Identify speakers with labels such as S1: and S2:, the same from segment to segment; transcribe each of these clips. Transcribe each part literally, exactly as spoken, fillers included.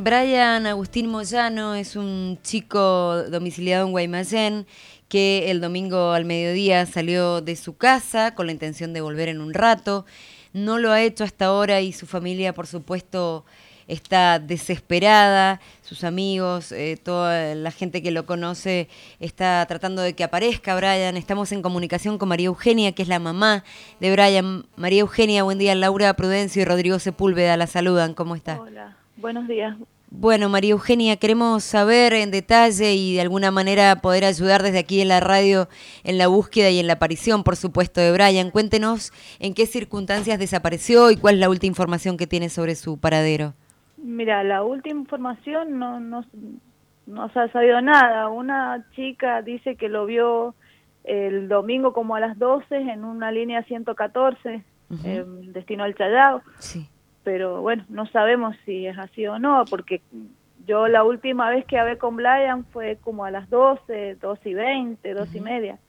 S1: Brian Agustín Moyano es un chico domiciliado en Guaymallén que el domingo al mediodía salió de su casa con la intención de volver en un rato. No lo ha hecho hasta ahora y su familia, por supuesto, está desesperada. Sus amigos, eh, toda la gente que lo conoce está tratando de que aparezca Brian. Estamos en comunicación con María Eugenia, que es la mamá de Brian. María Eugenia, buen día. Laura Prudencio y Rodrigo Sepúlveda la saludan. ¿Cómo está?
S2: Hola, buenos días.
S1: Bueno, María Eugenia, queremos saber en detalle y de alguna manera poder ayudar desde aquí en la radio en la búsqueda y en la aparición, por supuesto, de Brian. Cuéntenos en qué circunstancias desapareció y cuál es la última información que tiene sobre su paradero.
S2: Mira, la última información no, no, no se ha sabido nada. Una chica dice que lo vio el domingo como a las doce en una línea ciento catorce, uh-huh. eh, destino al Chayao.
S1: Sí.
S2: Pero bueno, no sabemos si es así o no, porque yo la última vez que hablé con Brian fue como a las doce, doce y veinte, doce uh-huh. y media.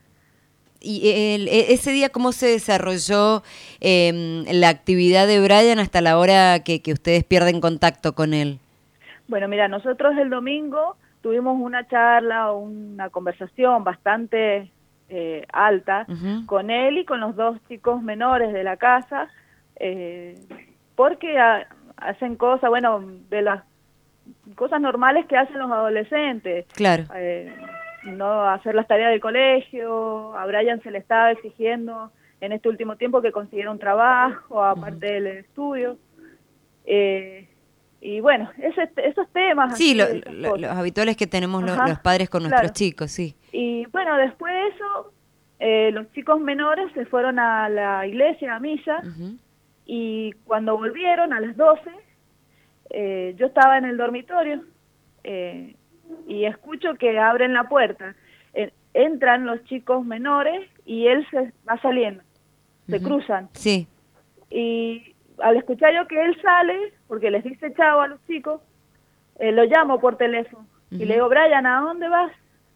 S1: ¿Y el, ese día cómo se desarrolló eh, la actividad de Brian hasta la hora que, que ustedes pierden contacto con él?
S2: Bueno, mira, nosotros el domingo tuvimos una charla, una conversación bastante eh, alta uh-huh. con él y con los dos chicos menores de la casa, eh, porque a, hacen cosas, bueno, de las cosas normales que hacen los adolescentes.
S1: Claro.
S2: Eh, no hacer las tareas del colegio. A Brian se le estaba exigiendo en este último tiempo que consiguiera un trabajo, aparte uh-huh. del estudio. Eh, y bueno, ese, esos temas.
S1: Sí, lo, lo, los habituales que tenemos los, los padres con nuestros
S2: claro.
S1: chicos, sí.
S2: Y bueno, después de eso, eh, los chicos menores se fueron a la iglesia, a misa, uh-huh. y cuando volvieron a las doce, eh, yo estaba en el dormitorio, eh, y escucho que abren la puerta, eh, entran los chicos menores y él se va saliendo, se uh-huh. cruzan.
S1: Sí.
S2: Y al escuchar yo que él sale, porque les dice chao a los chicos, eh, lo llamo por teléfono uh-huh. y le digo, Brian, ¿a dónde vas?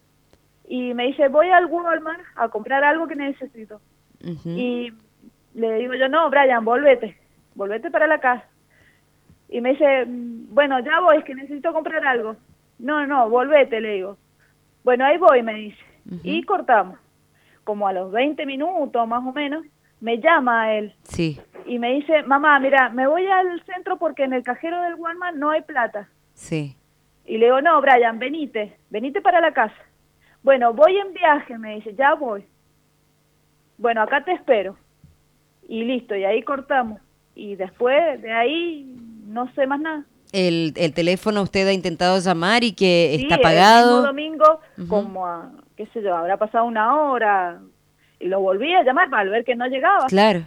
S2: Y me dice, voy al Walmart a comprar algo que necesito. Uh-huh. Y le digo yo, no, Brian, volvete, volvete para la casa. Y me dice, bueno, ya voy, es que necesito comprar algo. No, no, volvete, le digo. Bueno, ahí voy, me dice. Uh-huh. Y cortamos. Como a los veinte minutos, más o menos, me llama a él.
S1: Sí.
S2: Y me dice, mamá, mira, me voy al centro porque en el cajero del Walmart no hay plata.
S1: Sí.
S2: Y le digo, no, Brian, venite, venite para la casa. Bueno, voy en viaje, me dice, ya voy. Bueno, acá te espero. Y listo, y ahí cortamos. Y después de ahí no sé más nada.
S1: El, el teléfono usted ha intentado llamar y que
S2: sí,
S1: está apagado.
S2: El mismo domingo,
S1: uh-huh.
S2: como a, qué sé yo, habrá pasado una hora, y lo volví a llamar para ver que no llegaba.
S1: Claro.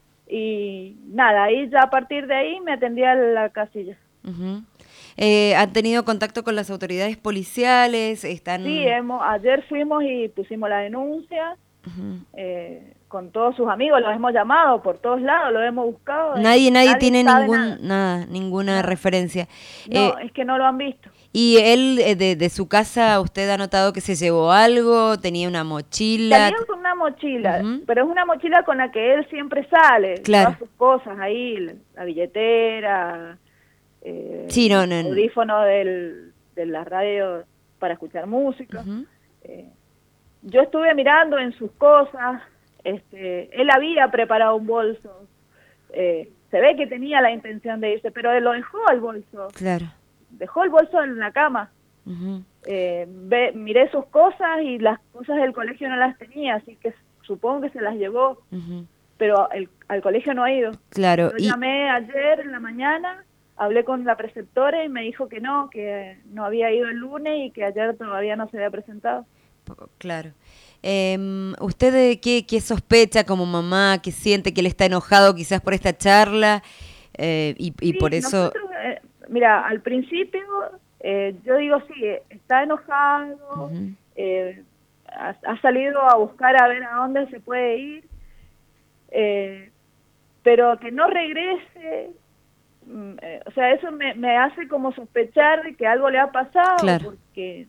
S2: Y nada, ahí ya a partir de ahí me atendía a la casilla.
S1: Uh-huh. Eh, ¿Han tenido contacto con las autoridades policiales? Están...
S2: Sí, hemos, ayer fuimos y pusimos la denuncia. Uh-huh. eh, con todos sus amigos, los hemos llamado por todos lados, los hemos buscado.
S1: Nadie, nadie, nadie tiene ningún,
S2: nada.
S1: nada, ninguna nada. referencia.
S2: No,
S1: eh,
S2: es que no lo han visto.
S1: ¿Y él, de, de su casa, usted ha notado que se llevó algo? ¿Tenía una mochila?
S2: Tenía una mochila,
S1: uh-huh.
S2: pero es una mochila con la que él siempre sale.
S1: Claro.
S2: Todas sus cosas ahí, la billetera, eh,
S1: sí, no, no,
S2: el audífono del, de la radio para escuchar música. Uh-huh. eh, yo estuve mirando en sus cosas. Este, él había preparado un bolso, eh, se ve que tenía la intención de irse, pero él lo dejó el bolso,
S1: claro.
S2: dejó el bolso en la cama, uh-huh. eh, ve, miré sus cosas y las cosas del colegio no las tenía, así que supongo que se las llevó, uh-huh. pero el, al colegio no ha ido.
S1: Claro.
S2: Yo y... llamé ayer en la mañana, hablé con la preceptora y me dijo que no, que no había ido el lunes y que ayer todavía no se había presentado.
S1: Claro. Eh, ¿Usted qué, qué sospecha como mamá, que siente que él está enojado quizás por esta charla eh, y, y
S2: sí,
S1: por eso?
S2: Nosotros, eh, mira, al principio eh, yo digo sí, está enojado, uh-huh. eh, ha, ha salido a buscar a ver a dónde se puede ir, eh, pero que no regrese, eh, o sea, eso me, me hace como sospechar de que algo le ha pasado,
S1: claro.
S2: porque,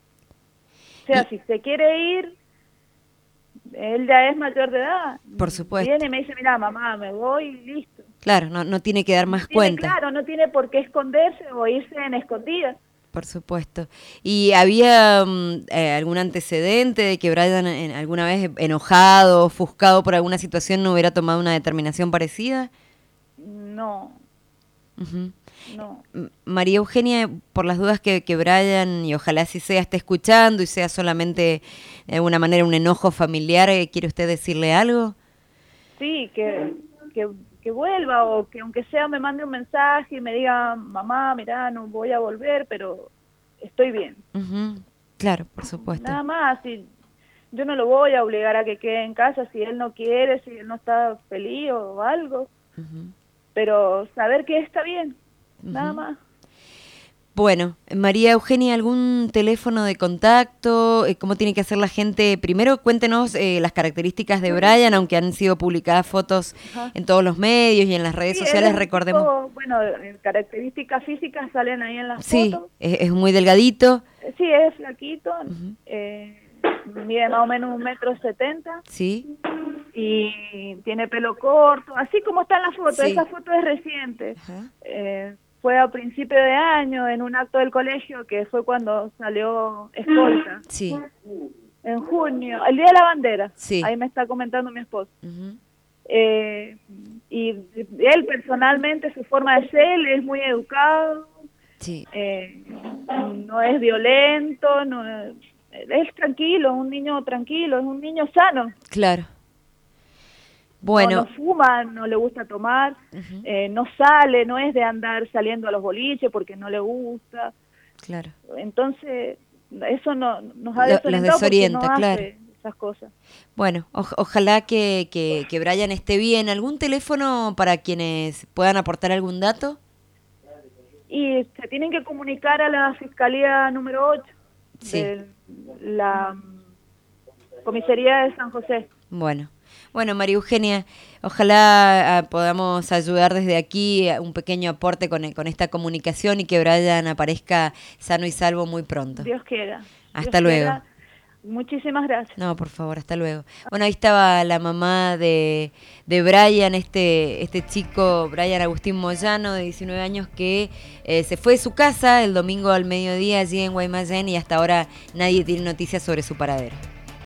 S2: o sea, y... si se quiere ir, él ya es mayor de edad.
S1: Por supuesto.
S2: Viene y me dice, mira, mamá, me voy y listo.
S1: Claro, no, no tiene que dar más
S2: Tiene,
S1: cuenta.
S2: claro, no tiene por qué esconderse o irse en escondidas.
S1: Por supuesto. ¿Y había um, eh, algún antecedente de que Brian en, alguna vez enojado, ofuscado por alguna situación no hubiera tomado una determinación parecida?
S2: No,
S1: Uh-huh.
S2: no.
S1: M- María Eugenia, por las dudas que, que Brian, y ojalá así sea, esté escuchando y sea solamente de alguna manera un enojo familiar, eh, ¿quiere usted decirle algo?
S2: Sí, que, que, que vuelva o que aunque sea me mande un mensaje y me diga, mamá, mira, no voy a volver, pero estoy bien.
S1: Uh-huh. Claro, por supuesto.
S2: Nada más, y yo no lo voy a obligar a que quede en casa si él no quiere, si él no está feliz o algo,
S1: Uh-huh.
S2: pero saber que está bien, nada
S1: Uh-huh.
S2: más.
S1: Bueno, María Eugenia, ¿algún teléfono de contacto? Eh, ¿Cómo tiene que hacer la gente? Primero cuéntenos eh, las características de Brian, aunque han sido publicadas fotos
S2: Ajá.
S1: en todos los medios y en las redes
S2: Sí,
S1: sociales,
S2: él es un
S1: recordemos.
S2: chico, bueno, eh, características físicas salen ahí en las
S1: Sí,
S2: fotos.
S1: es, es muy delgadito.
S2: Eh, Sí, es flaquito,
S1: Uh-huh.
S2: eh, mide más o menos un metro setenta
S1: Sí,
S2: y tiene pelo corto, así como está en la foto.
S1: sí.
S2: Esa foto es reciente.
S1: Ajá.
S2: Eh, fue a principio de año en un acto del colegio que fue cuando salió escolta.
S1: Sí.
S2: En junio, el Día de la Bandera.
S1: Sí.
S2: Ahí me está comentando mi esposo.
S1: Uh-huh.
S2: Eh, y él personalmente, su forma de ser, es muy educado,
S1: Sí.
S2: eh, no es violento, no es, es tranquilo, un niño tranquilo, es un niño sano.
S1: Claro. Bueno.
S2: No, no fuma, no le gusta tomar,
S1: Uh-huh.
S2: eh, no sale, no es de andar saliendo a los boliches porque no le gusta.
S1: Claro.
S2: Entonces, eso no, nos ha
S1: Lo- los
S2: desorientado porque
S1: desorienta,
S2: no
S1: claro.
S2: hace esas cosas.
S1: Bueno, o- ojalá que, que, que Brian esté bien. ¿Algún teléfono para quienes puedan aportar algún dato?
S2: Y se tienen que comunicar a la Fiscalía número ocho
S1: Sí.
S2: de la mm, Comisaría de San José.
S1: Bueno, bueno, María Eugenia, ojalá ah, podamos ayudar desde aquí a un pequeño aporte con, con esta comunicación y que Brian aparezca sano y salvo muy pronto.
S2: Dios quiera.
S1: Hasta
S2: Dios
S1: luego.
S2: quiera. Muchísimas gracias.
S1: No, por favor, hasta luego. Bueno, ahí estaba la mamá de, de Brian, este, este chico, Brian Agustín Moyano, de diecinueve años, que eh, se fue de su casa el domingo al mediodía allí en Guaymallén y hasta ahora nadie tiene noticias sobre su paradero.